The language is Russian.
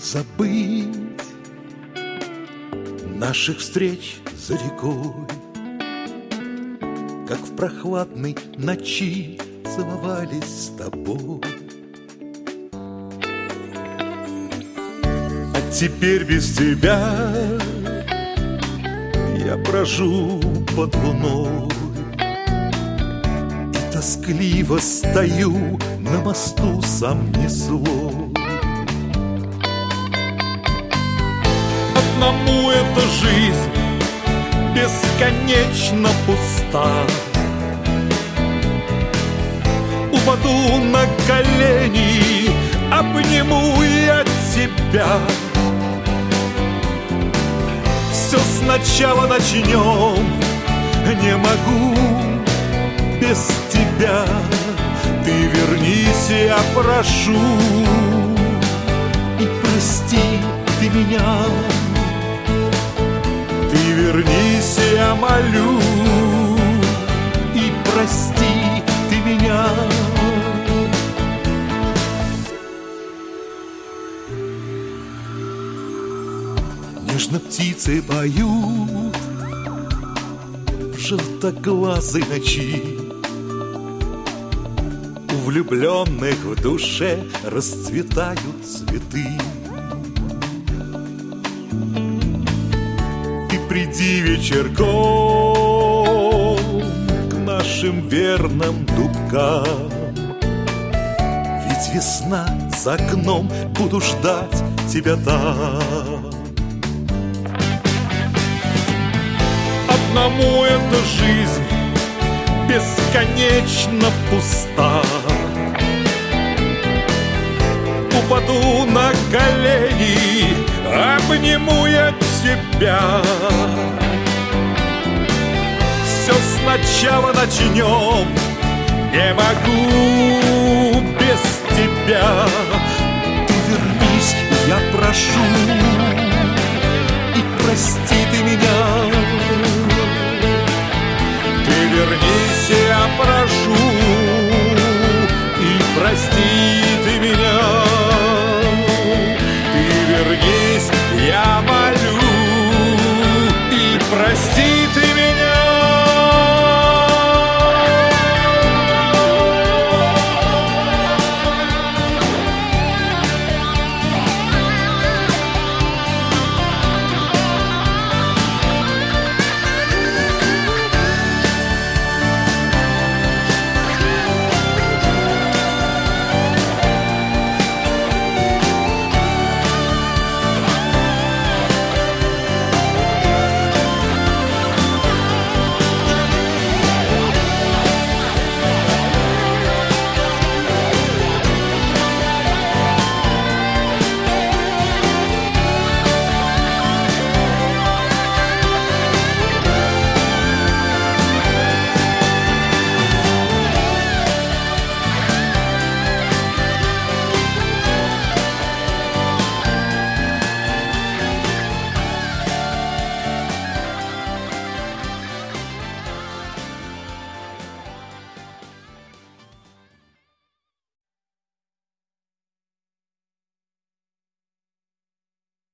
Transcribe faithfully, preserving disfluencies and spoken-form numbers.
забыть наших встреч за рекой, как в прохладной ночи целовались с тобой. А теперь без тебя я брожу под луной и тоскливо стою на мосту сам не свой. Одному эта жизнь бесконечно пуста. Упаду на колени, обниму я тебя. Все сначала начнем, не могу без тебя. Ты вернись, я прошу, и прости ты меня. Ты вернись, я молю, и прости ты меня. Нежно птицы поют в желтоглазой ночи. У влюбленных в душе расцветают цветы. Приди вечерком к нашим верным дубкам, ведь весна за окном, буду ждать тебя там. Одному эта жизнь бесконечно пуста. Упаду на колени, обниму я тебя. Все сначала начнем, не могу без тебя. Ты вернись, я прошу, и прости ты меня. Ты вернись, я прошу, и прости